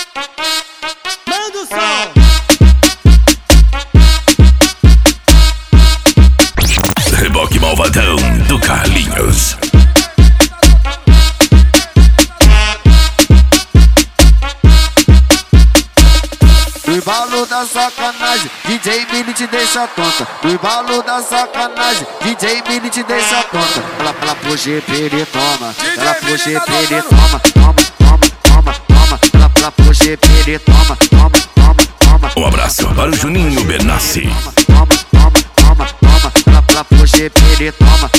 Manda o som. Reboque malvadão do Carlinhos. No embalo da sacanagem, DJ Mili te deixa tonta. No embalo da sacanagem, DJ Mili te deixa tonta. Ela puxa e ele toma. Ela puxa e ele toma. Ela puxa e ele toma. Um abraço para o Juninho Benassi. Ela puxa e ele toma.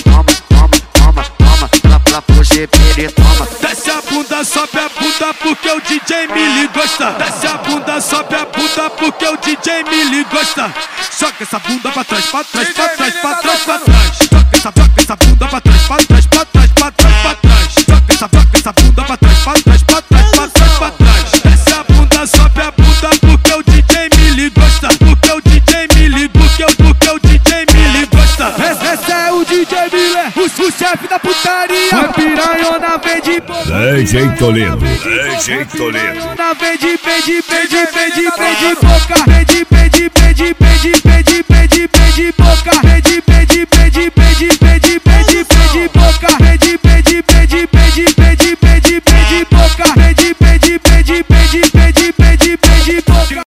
Ela puxa e ele toma. Desce a bunda, sobe a bunda porque o DJ Mili gosta. Desce a bunda, sobe a bunda porque o DJ Mili gosta. Joga essa bunda pra trás, pra trás, pra trás, pra trás, pra trás. Joga essa bunda pra trás, pra trás, pra trás, pra trás, pra trás. Joga essa bunda pra trás, pra trás, pra trás, pra trás, pra trás. Desce a bunda, sobe a bunda porque o DJ Mili gosta. Porque o DJ Mili, porque o DJ Mili gosta. Esse é o DJ Mili, o chefe da putaria. A piranhona vem de boca. DJ Toledo. DJ Toledo. Vem de boca. Vem de boca. Vem de boca.